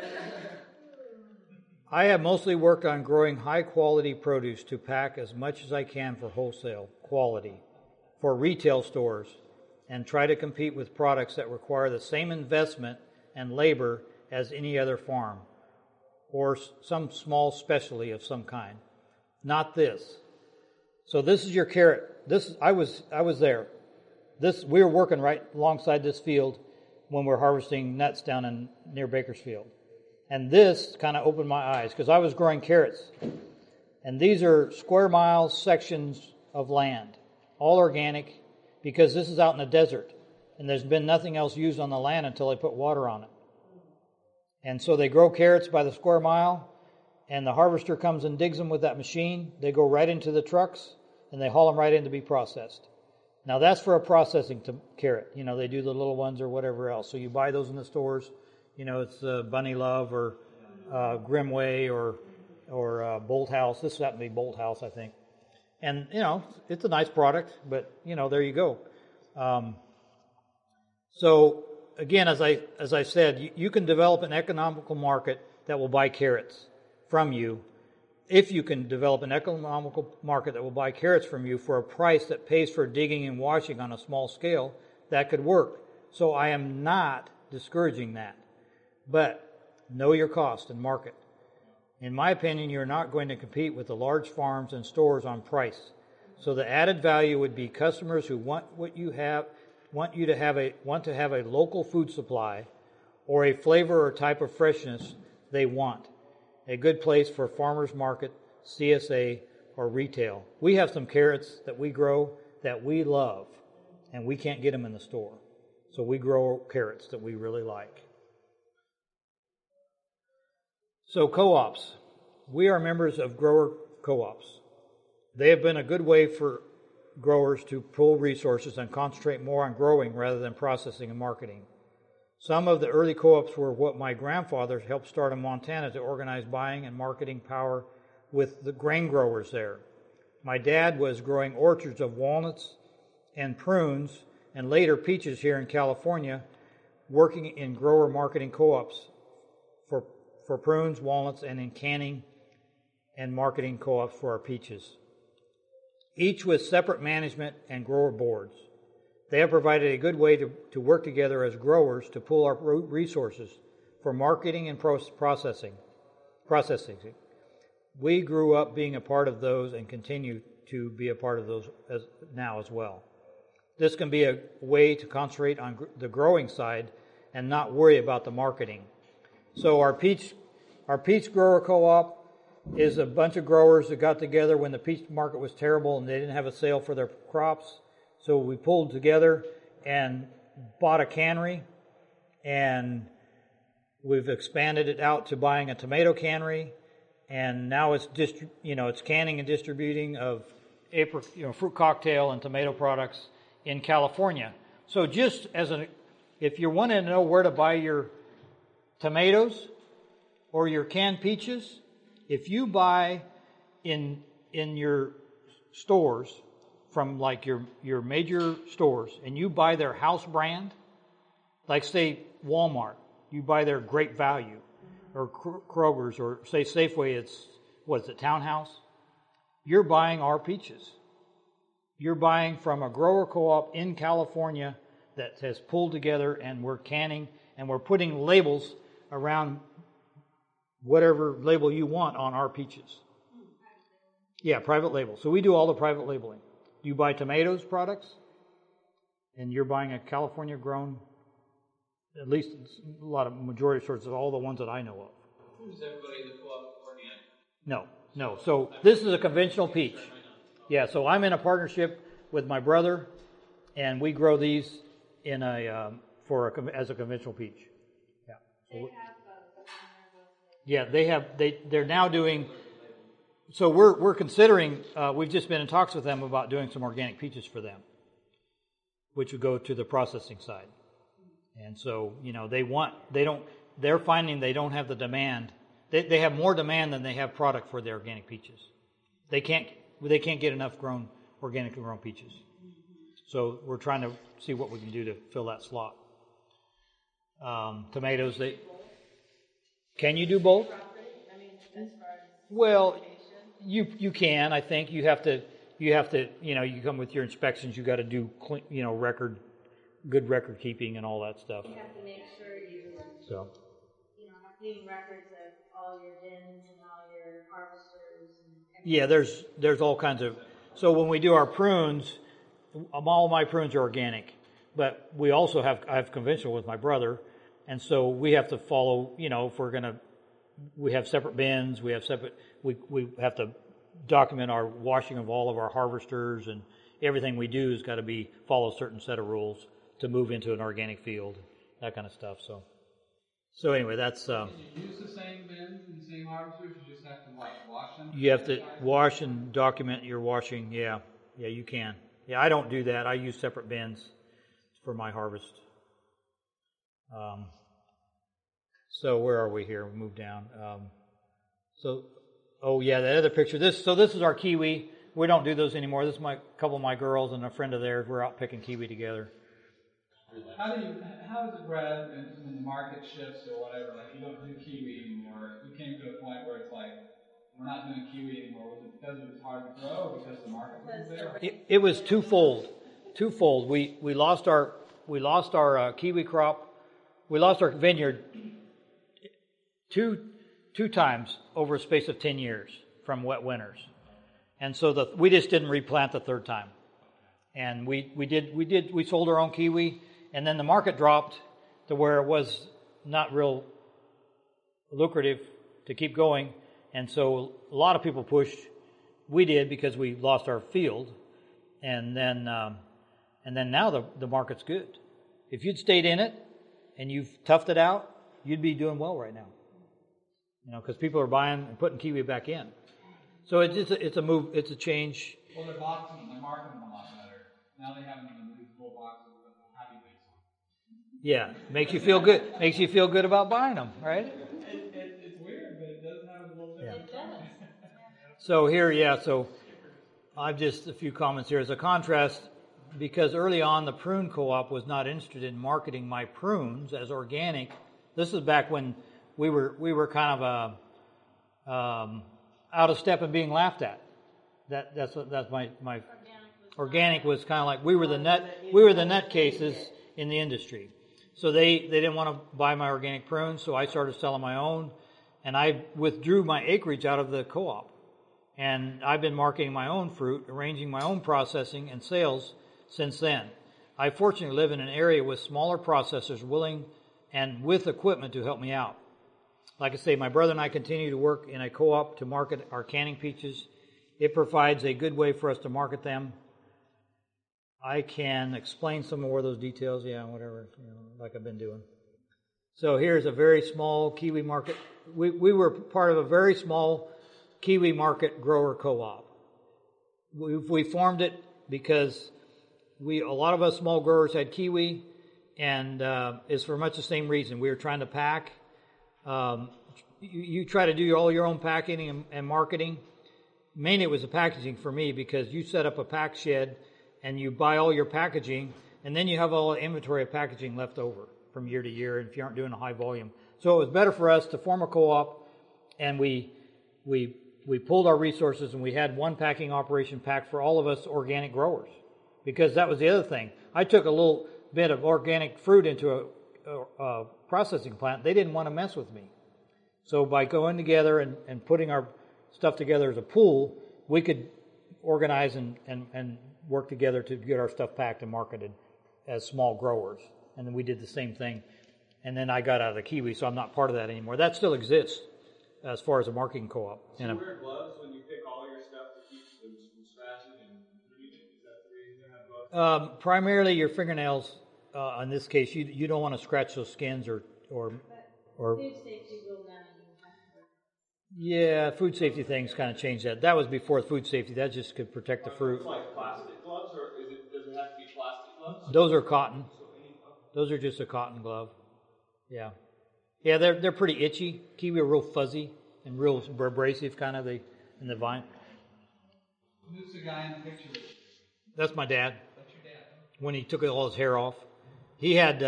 I have mostly worked on growing high-quality produce to pack as much as I can for wholesale quality, for retail stores, and try to compete with products that require the same investment and labor as any other farm, or some small specialty of some kind. Not this. So this is your carrot. I was there. We were working right alongside this field when we were harvesting nuts down near Bakersfield. And this kind of opened my eyes because I was growing carrots. And these are square mile sections of land, all organic, because this is out in the desert. And there's been nothing else used on the land until they put water on it. And so they grow carrots by the square mile, and the harvester comes and digs them with that machine. They go right into the trucks, and they haul them right in to be processed. Now that's for a processing carrot. They do the little ones or whatever else. So you buy those in the stores. It's Bunny Love or Grimway or Bolt House. This happened to be Bolt House, I think. And, it's a nice product, but, there you go. So, again, as I said, you can develop an economical market that will buy carrots from you. If you can develop an economical market that will buy carrots from you for a price that pays for digging and washing on a small scale, that could work. So I am not discouraging that. But know your cost and market. In my opinion, you're not going to compete with the large farms and stores on price. So the added value would be customers who want to have a local food supply or a flavor or type of freshness they want. A good place for farmers market, CSA, or retail. We have some carrots that we grow that we love, and we can't get them in the store. So we grow carrots that we really like. So co-ops. We are members of grower co-ops. They have been a good way for growers to pool resources and concentrate more on growing rather than processing and marketing. Some of the early co-ops were what my grandfather helped start in Montana to organize buying and marketing power with the grain growers there. My dad was growing orchards of walnuts and prunes and later peaches here in California, working in grower marketing co-ops for prunes, walnuts, and in canning and marketing co-ops for our peaches. Each with separate management and grower boards. They have provided a good way to work together as growers to pool our resources for marketing and processing. We grew up being a part of those and continue to be a part of those now as well. This can be a way to concentrate on the growing side and not worry about the marketing. So our peach grower co-op is a bunch of growers that got together when the peach market was terrible and they didn't have a sale for their crops. So we pulled together and bought a cannery, and we've expanded it out to buying a tomato cannery, and now it's it's canning and distributing of fruit cocktail and tomato products in California. So just if you're wanting to know where to buy your tomatoes or your canned peaches, if you buy in your stores from like your major stores and you buy their house brand, like say Walmart, you buy their Great Value, or Kroger's, or say Safeway, Townhouse, you're buying our peaches. You're buying from a grower co-op in California that has pulled together, and we're canning and we're putting labels around whatever label you want on our peaches. Yeah, private label. So we do all the private labeling. You buy tomatoes products, and you're buying a California-grown, at least a lot of majority sorts of all the ones that I know of. Who's everybody in the co-op organic? No. So this is a conventional peach. Yeah, so I'm in a partnership with my brother, and we grow these as a conventional peach. They have both. Yeah, they're now doing. So we're considering. We've just been in talks with them about doing some organic peaches for them, which would go to the processing side. And so they're finding they don't have the demand. They have more demand than they have product for the organic peaches. They can't get enough organically grown peaches. So we're trying to see what we can do to fill that slot. Tomatoes, can you do both? Well, you can. I think you have to. You come with your inspections. You got to do good record keeping and all that stuff. You have to make sure you have clean records of all your bins and all your harvesters. Yeah, there's all kinds of. So when we do our prunes, all my prunes are organic, but we also I have conventional with my brother, and so we have to follow. If we're gonna, we have separate bins. We have have to document our washing of all of our harvesters, and everything we do has got to follow a certain set of rules to move into an organic field, that kind of stuff. So anyway, that's. Can you use the same bins and the same harvesters? You just have to wash them. You have to wash and document your washing. Yeah, you can. Yeah, I don't do that. I use separate bins for my harvest. So where are we here? We move down. The other picture. This is our kiwi. We don't do those anymore. This is a couple of my girls and a friend of theirs. We're out picking kiwi together. How is it, Brad, when the market shifts or whatever, like you don't do kiwi anymore, you came to a point where it's like, we're not doing kiwi anymore. Was it because it was hard to grow or because the market wasn't there? It was twofold. We lost our kiwi crop. We lost our vineyard two times over a space of 10 years from wet winters. And so we just didn't replant the third time. And we sold our own kiwi, and then the market dropped to where it was not real lucrative to keep going. And so a lot of people pushed. We did because we lost our field. And then now the market's good. If you'd stayed in it and you've toughed it out, you'd be doing well right now. Because people are buying and putting kiwi back in. So it's a move. It's a change. Well, they're marketing them a lot better. Now they have them in these little boxes with a happy face on. Yeah, makes you feel good. Makes you feel good about buying them, right? It's weird, but it does have a little different. So here, so I've just a few comments here as a contrast, because early on the prune co-op was not interested in marketing my prunes as organic. This is back when we were kind of out of step and being laughed at. That's my organic was kind of like we were the nut cases in the industry. So they didn't want to buy my organic prunes, so I started selling my own, and I withdrew my acreage out of the co-op. And I've been marketing my own fruit, arranging my own processing and sales since then. I fortunately live in an area with smaller processors willing and with equipment to help me out. Like I say, my brother and I continue to work in a co-op to market our canning peaches. It provides a good way for us to market them. I can explain some more of those details, whatever, like I've been doing. So here's a very small kiwi market. We were part of a very small kiwi market grower co-op. We formed it because a lot of us small growers had kiwi, and it's for much the same reason. We were trying to pack. You try to do all your own packing and marketing. Mainly it was the packaging for me, because you set up a pack shed and you buy all your packaging, and then you have all the inventory of packaging left over from year to year if you aren't doing a high volume. So it was better for us to form a co-op, and we pulled our resources, and we had one packing operation packed for all of us organic growers, because that was the other thing. I took a little bit of organic fruit into a processing plant. They didn't want to mess with me. So by going together and putting our stuff together as a pool, we could organize and work together to get our stuff packed and marketed as small growers. And then we did the same thing. And then I got out of the kiwi, so I'm not part of that anymore. That still exists as far as a marketing co-op. Do you wear gloves when you pick all your stuff to keep them from scratching and bleeding? Is that the reason you have gloves? Primarily your fingernails. In this case, you don't want to scratch those skins or Or Food safety rule now, you have to. yeah, food safety things kind of changed that. That was before food safety. That just could protect the fruit. Like plastic gloves, or does it have to be plastic gloves? Those are cotton. Those are just a cotton glove. Yeah. Yeah, they're pretty itchy. Kiwi are real fuzzy and real abrasive kind of in the vine. Who's the guy in the picture? That's my dad. That's your dad. When he took all his hair off. He had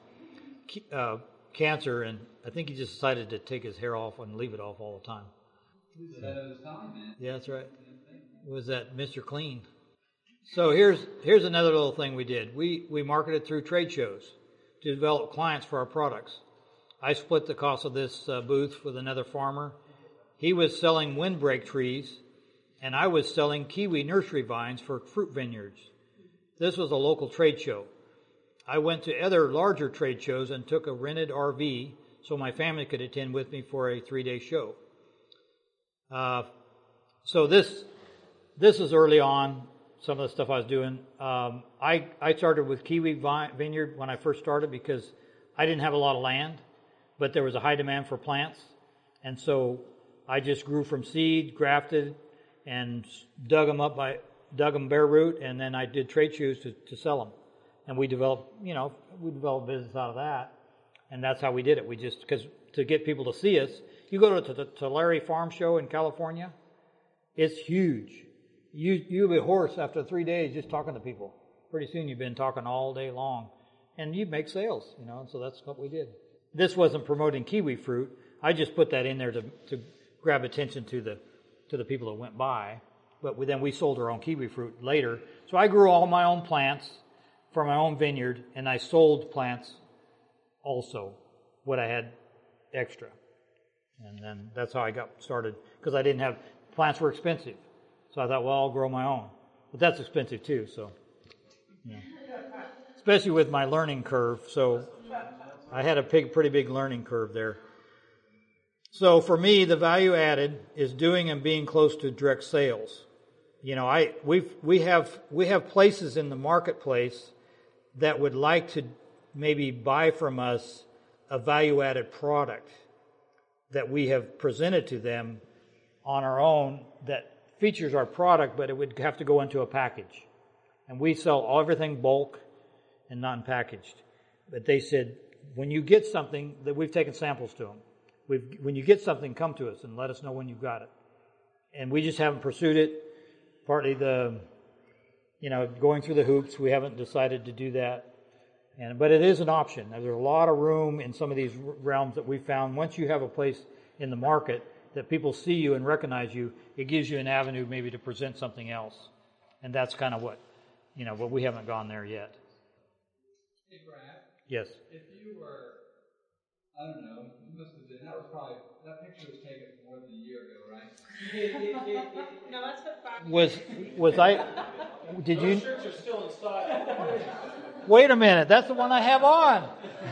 cancer, and I think he just decided to take his hair off and leave it off all the time. Who's ahead of his time, man? Yeah, that's right. It was that Mr. Clean. So here's another little thing we did. We marketed through trade shows to develop clients for our products. I split the cost of this booth with another farmer. He was selling windbreak trees, and I was selling kiwi nursery vines for fruit vineyards. This was a local trade show. I went to other larger trade shows and took a rented RV so my family could attend with me for a 3-day show. So this is early on, some of the stuff I was doing. I started with kiwi vineyard when I first started because I didn't have a lot of land, but there was a high demand for plants. And so I just grew from seed, grafted, and dug them bare root, and then I did trade shows to sell them. And we developed business out of that. And that's how we did it. We just, because to get people to see us, you go to the Tulare Farm Show in California, it's huge. You'll be hoarse after 3 days just talking to people. Pretty soon you've been talking all day long. And you make sales, and so that's what we did. This wasn't promoting kiwi fruit. I just put that in there to grab attention to the people that went by. But then we sold our own kiwi fruit later. So I grew all my own plants from my own vineyard, and I sold plants also, what I had extra. And then that's how I got started, because I didn't have, plants were expensive. So I thought, well, I'll grow my own. But that's expensive too, so. Yeah. Especially with my learning curve. So I had a pretty big learning curve there. So for me, the value added is doing and being close to direct sales. We have places in the marketplace that would like to maybe buy from us a value added product that we have presented to them on our own that features our product, but it would have to go into a package. And we sell everything bulk and not packaged. But they said, when you get something, that we've taken samples to them. When you get something, come to us and let us know when you've got it. And we just haven't pursued it. Partly going through the hoops, we haven't decided to do that. But it is an option. There's a lot of room in some of these realms that we found. Once you have a place in the market that people see you and recognize you, it gives you an avenue maybe to present something else. And that's kind of what we haven't gone there yet. Hey, Brad. Yes. If you were, I don't know, you must have been, that picture was taken more than a year ago, right? No, that's what farm. Was I, did you? Those shirts are still in style. Wait a minute, that's the one I have on.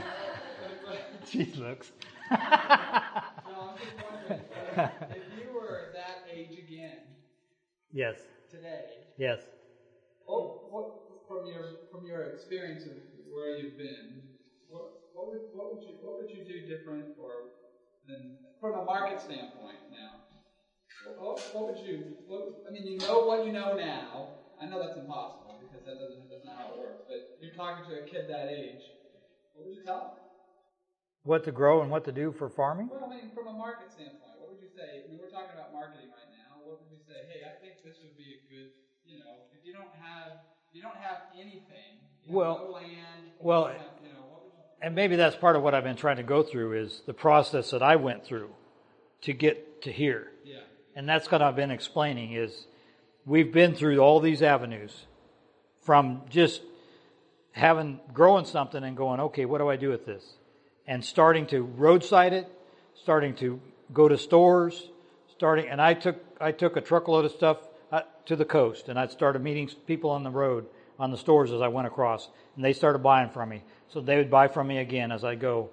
She looks. No, I'm just wondering, if you were that age again Yes. today, Yes. what from your experience of where you've been, what would you do different, or than from a market standpoint now? What would you? You know what you know now. I know that's impossible because that's not how it works. But you're talking to a kid that age. What would you tell them? What to grow and what to do for farming? Well, from a market standpoint, what would you say? We're talking about marketing right now. What would you say? Hey, I think this would be a good. If you don't have anything, no land. Well, what would you? And maybe that's part of what I've been trying to go through is the process that I went through to get to here. Yeah. And that's what I've been explaining is we've been through all these avenues from just growing something and going, okay, what do I do with this? And starting to roadside it, starting to go to stores, and I took a truckload of stuff to the coast, and I started meeting people on the road, on the stores as I went across, and they started buying from me. So they would buy from me again as I go.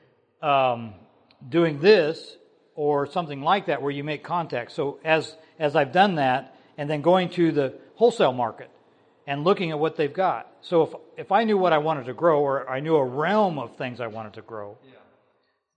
Doing this or something like that where you make contact. So as I've done that, and then going to the wholesale market and looking at what they've got. So if I knew what I wanted to grow, or I knew a realm of things I wanted to grow,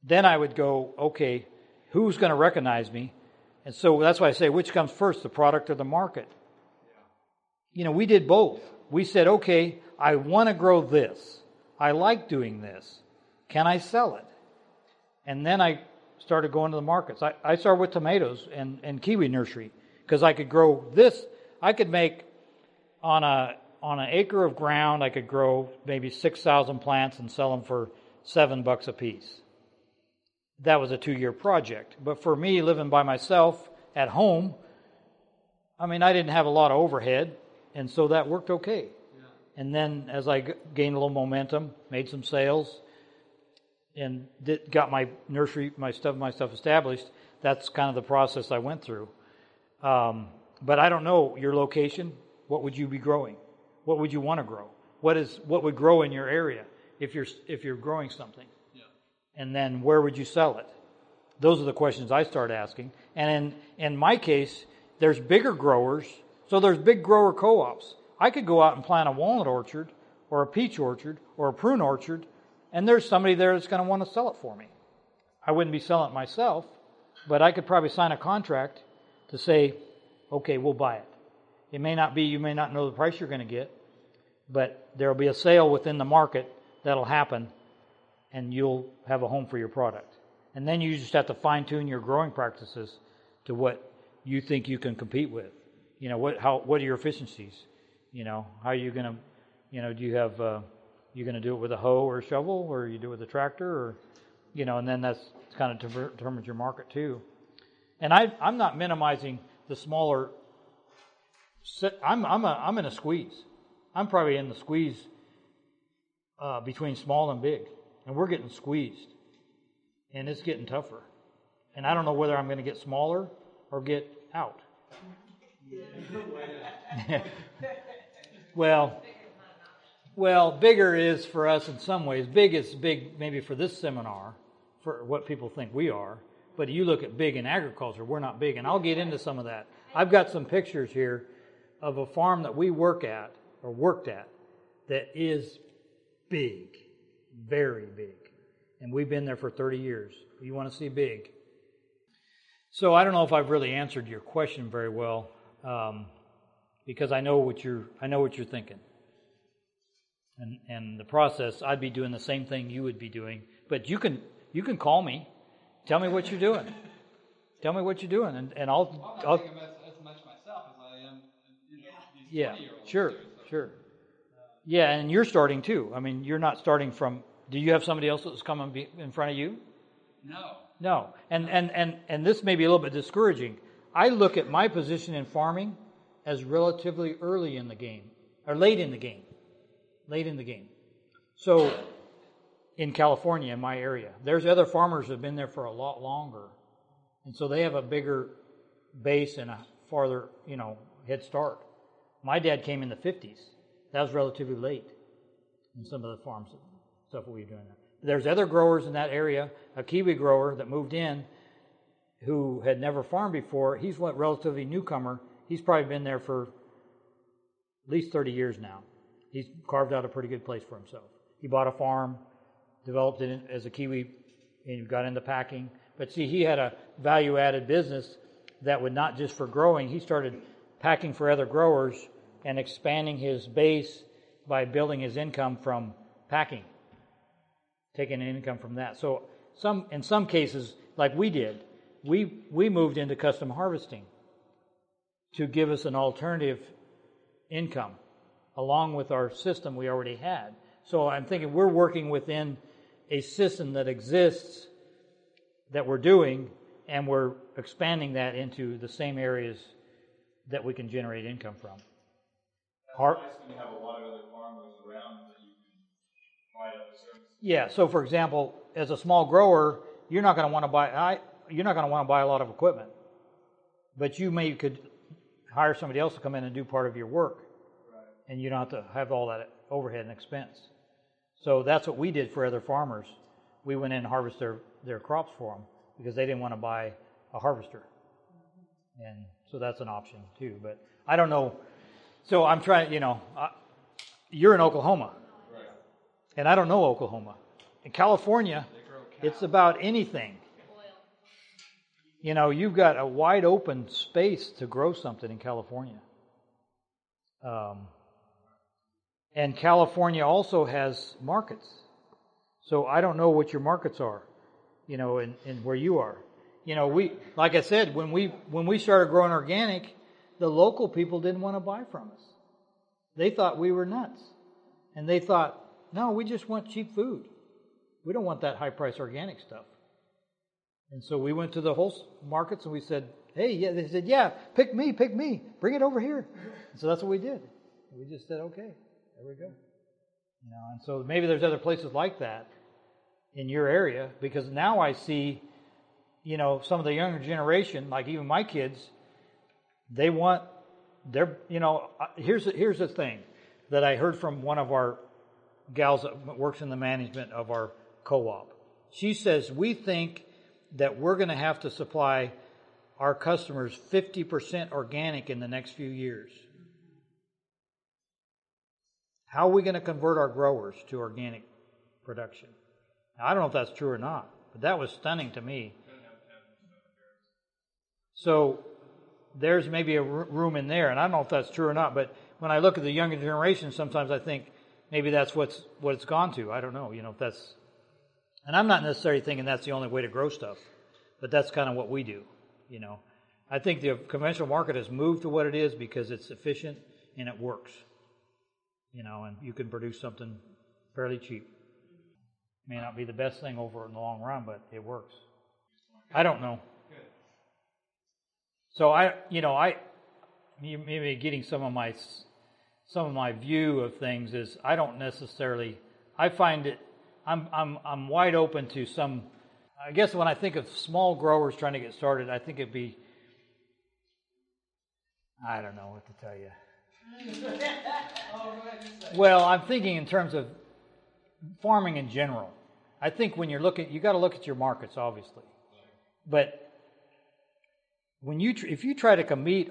then I would go, okay, who's going to recognize me? And so that's why I say, which comes first, the product or the market? We did both. We said, okay, I want to grow this. I like doing this. Can I sell it? And then I started going to the markets. I started with tomatoes and kiwi nursery because I could grow this. I could make on an acre of ground, I could grow maybe 6,000 plants and sell them for $7 a piece. That was a 2-year project. But for me, living by myself at home, I didn't have a lot of overhead, and so that worked okay. Yeah. And then as I gained a little momentum, made some sales, and got my nursery, my stuff established, that's kind of the process I went through. But I don't know your location. What would you be growing? What would you want to grow? What would grow in your area if you're growing something? Yeah. And then where would you sell it? Those are the questions I start asking. And in my case, there's bigger growers, so there's big grower co-ops. I could go out and plant a walnut orchard or a peach orchard or a prune orchard, and there's somebody there that's going to want to sell it for me. I wouldn't be selling it myself, but I could probably sign a contract to say, okay, we'll buy it. It may not be, you may not know the price you're going to get, but there will be a sale within the market that'll happen, and you'll have a home for your product. And then you just have to fine-tune your growing practices to what you think you can compete with. What are your efficiencies? How are you going to, do you have, you're going to do it with a hoe or a shovel, or you do it with a tractor, or, and then that's kind of determines your market too. And I'm not minimizing the smaller. I'm in a squeeze. I'm probably in the squeeze between small and big, and we're getting squeezed, and it's getting tougher. And I don't know whether I'm going to get smaller or get out. Well, bigger is for us in some ways. Big is big maybe for this seminar, for what people think we are. But you look at big in agriculture, we're not big. And I'll get into some of that. I've got some pictures here of a farm that we worked at that is big, very big. And we've been there for 30 years. You want to see big. So I don't know if I've really answered your question very well, because I know what you're thinking. And the process, I'd be doing the same thing you would be doing. But you can call me, tell me what you're doing. Tell me what you're doing, and I'll thinking as much myself as I am. These 20-year-olds sure, too, so. Sure. Yeah, and you're starting too. You're not starting from. Do you have somebody else that's coming in front of you? No. And this may be a little bit discouraging. I look at my position in farming as relatively early in the game, or late in the game. So, in California, in my area, there's other farmers that have been there for a lot longer, and so they have a bigger base and a farther, head start. My dad came in the 50s. That was relatively late in some of the farms stuff we were doing there. There's other growers in that area, a kiwi grower that moved in who had never farmed before. He's a relatively newcomer. He's probably been there for at least 30 years now. He's carved out a pretty good place for himself. He bought a farm, developed it as a kiwi, and got into packing. But see, he had a value-added business that would not just for growing. He started packing for other growers and expanding his base by building his income from packing, taking an income from that. So in some cases, like we did, we moved into custom harvesting to give us an alternative income along with our system we already had. So I'm thinking we're working within a system that exists that we're doing, and we're expanding that into the same areas that we can generate income from. That's nice when you have a lot of other farmers around that you can provide other services. Yeah. So, for example, as a small grower, you're not going to want to buy a lot of equipment, but you could hire somebody else to come in and do part of your work, right, and you don't have to have all that overhead and expense. So that's what we did for other farmers. We went in and harvested their crops for them because they didn't want to buy a harvester, and so that's an option too. But I don't know. So I'm trying, you're in Oklahoma, right, and I don't know Oklahoma. In California, they grow It's about anything. You know, you've got a wide open space to grow something in California. And California also has markets. So I don't know what your markets are, you know, in where you are. You know, like I said, when we started growing organic, the local people didn't want to buy from us. They thought we were nuts. And they thought, no, we just want cheap food. We don't want that high-priced organic stuff. And so we went to the whole markets and we said, hey, yeah, they said, yeah, pick me, bring it over here. And so that's what we did. We just said, okay, there we go. You know, and so maybe there's other places like that in your area, because now I see, you know, some of the younger generation, like even my kids, they want their, you know, here's the thing that I heard from one of our gals that works in the management of our co-op. She says, we think that we're going to have to supply our customers 50% organic in the next few years. How are we going to convert our growers to organic production? Now, I don't know if that's true or not, but that was stunning to me. So there's maybe a room in there, and I don't know if that's true or not, but when I look at the younger generation, sometimes I think maybe that's what it's gone to. I don't know, you know, if that's... And I'm not necessarily thinking that's the only way to grow stuff, but that's kind of what we do, you know. I think the conventional market has moved to what it is because it's efficient and it works, you know, and you can produce something fairly cheap. May not be the best thing over in the long run, but it works. I don't know. So maybe getting some of my view of things is I don't necessarily. I find it. I'm wide open to some. I guess when I think of small growers trying to get started, I think it'd be. I don't know what to tell you. Well, I'm thinking in terms of farming in general. I think when you're looking, you got to look at your markets, obviously. But if you try to compete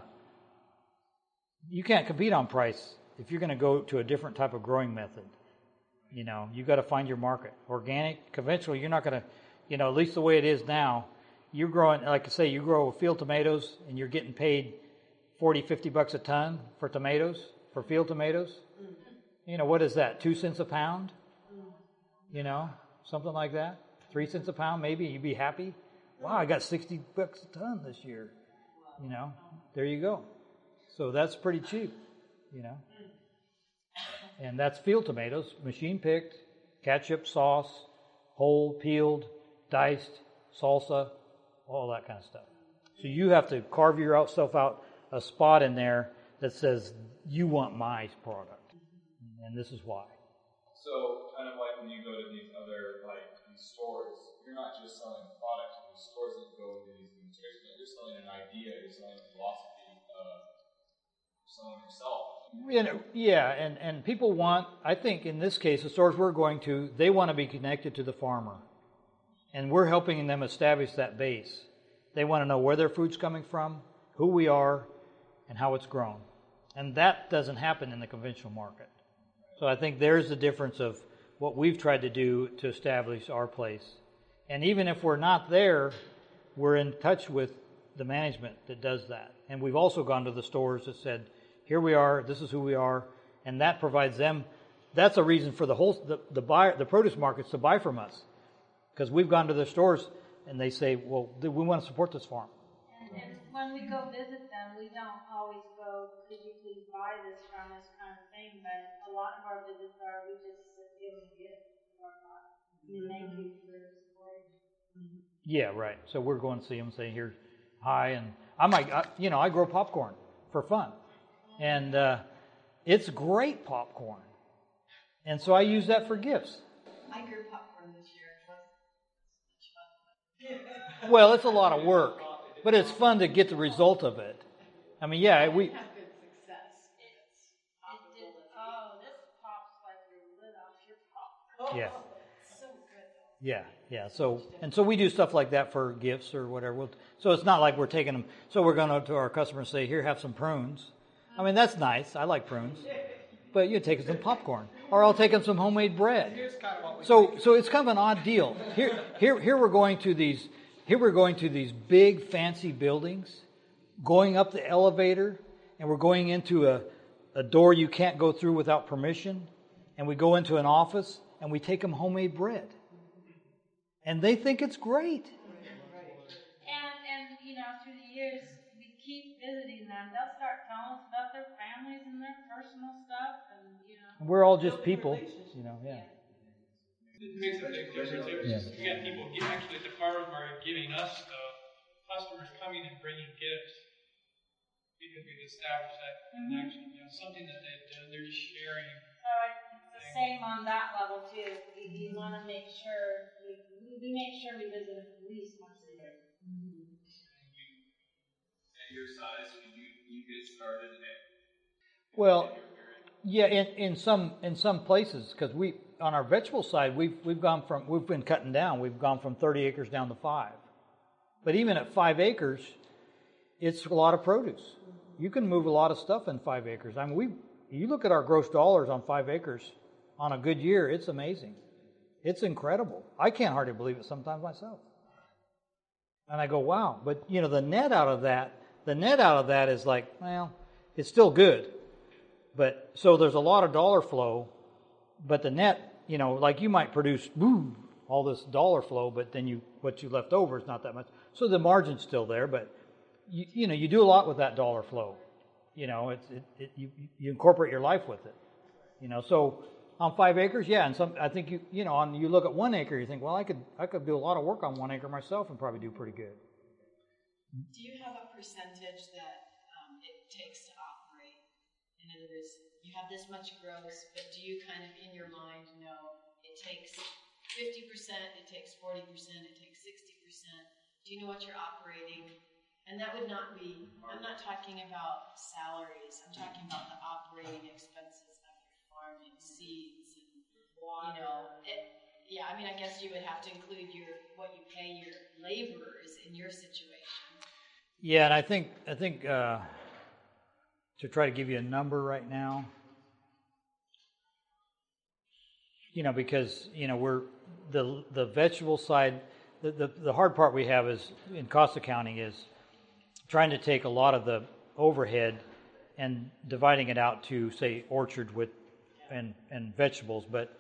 you can't compete on price if you're going to go to a different type of growing method. You know, you got to find your market. Organic, conventional, you're not going to, you know, at least the way it is now, you're growing, like I say, you grow field tomatoes and you're getting paid $40-50 a ton for tomatoes, for field tomatoes. You know, what is that, 2 cents a pound? You know, something like that. 3 cents a pound, maybe, you'd be happy. Wow, I got $60 a ton this year. You know, there you go. So that's pretty cheap, you know. And that's field tomatoes, machine picked, ketchup, sauce, whole, peeled, diced, salsa, all that kind of stuff. So you have to carve yourself out a spot in there that says, you want my product. And this is why. So kind of like when you go to these other, like, these stores, you're not just selling a product to these stores that go into these demonstrations, but you're selling an idea, you're selling a philosophy, you're selling yourself. You know, yeah, and people want, I think in this case, the stores we're going to, they want to be connected to the farmer. And we're helping them establish that base. They want to know where their food's coming from, who we are, and how it's grown. And that doesn't happen in the conventional market. So I think there's the difference of what we've tried to do to establish our place. And even if we're not there, we're in touch with the management that does that. And we've also gone to the stores that said, here we are, this is who we are, and that provides them, that's a reason for the produce markets to buy from us. Because we've gone to the stores and they say, well, we want to support this farm. And when we go visit them, we don't always go, could you please buy this from us kind of thing, but a lot of our visits are, we just give them a gift or not. Thank you for your support. Yeah, right. So we're going to see them, say, here's hi, and I grow popcorn for fun. And it's great popcorn. And so I use that for gifts. I grew popcorn this year. It wasn't much fun. Well, it's a lot of work, but it's fun to get the result of it. I mean, yeah, we... Have good success. This pops like your lid off your popcorn. Yeah. So good. Yeah. So we do stuff like that for gifts or whatever. So it's not like we're taking them. So we're going to our customers and say, here, have some prunes. I mean, that's nice. I like prunes. but you take them some popcorn, or I'll take them some homemade bread. Here's kind of what we So it's kind of an odd deal. Here we're going to these big fancy buildings, going up the elevator, and we're going into a door you can't go through without permission, and we go into an office and we take them homemade bread, and they think it's great. And you know, through the years, we keep visiting them. They'll start telling us about their families and their personal stuff, and you know. We're all just people, you know. Yeah. It makes a big difference. We got people actually at the farm are giving us customers coming and bringing gifts because we've established that connection. You know, something that they're just sharing. So it's the same on that level too. You want to make sure we make sure we visit at least once a year. At your size, you get started at. Well, yeah, in some places, because on our vegetable side we've been cutting down. We've gone from 30 acres down to 5. But even at 5 acres, it's a lot of produce. You can move a lot of stuff in 5 acres. I mean, you look at our gross dollars on 5 acres on a good year, it's amazing. It's incredible. I can't hardly believe it sometimes myself. And I go, wow. But you know, the net out of that is like, well, it's still good. But so there's a lot of dollar flow, but the net, you know, like you might produce all this dollar flow, but then what you left over is not that much. So the margin's still there, but you know, you do a lot with that dollar flow. You know, you incorporate your life with it. You know, so on 5 acres, yeah, and I think you look at 1 acre, you think, well, I could do a lot of work on 1 acre myself and probably do pretty good. Do you have a percentage that it takes to operate? In other words, you have this much gross, but do you kind of in your mind know it takes 50%, it takes 40%, it takes 60%? Do you know what you're operating? And that would not be, I'm not talking about salaries, I'm talking about the operating expenses of your farming, seeds, and water. You know, I mean, I guess you would have to include what you pay your laborers in your situation. Yeah, and I think to try to give you a number right now, you know, because you know we're the vegetable side. The hard part we have is in cost accounting is trying to take a lot of the overhead and dividing it out to say orchard with and vegetables, but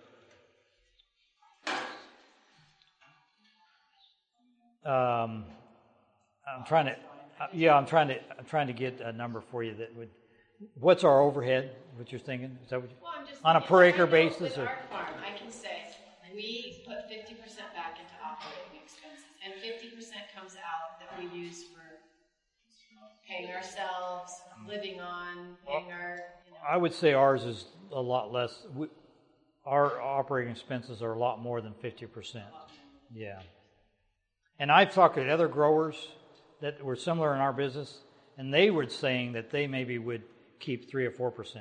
I'm trying to get a number for you that would. What's our overhead? What you're thinking? Is that what Well, I'm just on a per acre basis? With Or? our farm, I can say we put 50% back into operating expenses, and 50% comes out that we use for paying ourselves, living on, paying our. You know. I would say ours is a lot less. Our operating expenses are a lot more than 50%. Yeah. And I've talked to other growers that were similar in our business, and they were saying that they maybe would keep 3 or 4%.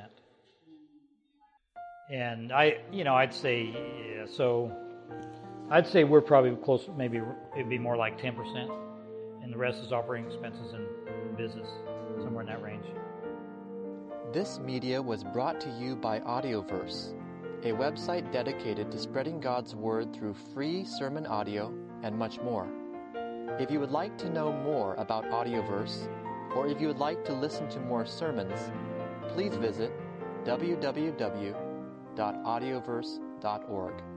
And I'd say, yeah, so I'd say we're probably close, maybe it'd be more like 10%, and the rest is operating expenses and business, somewhere in that range. This media was brought to you by Audioverse, a website dedicated to spreading God's Word through free sermon audio and much more. If you would like to know more about Audioverse, or if you would like to listen to more sermons, please visit www.audioverse.org.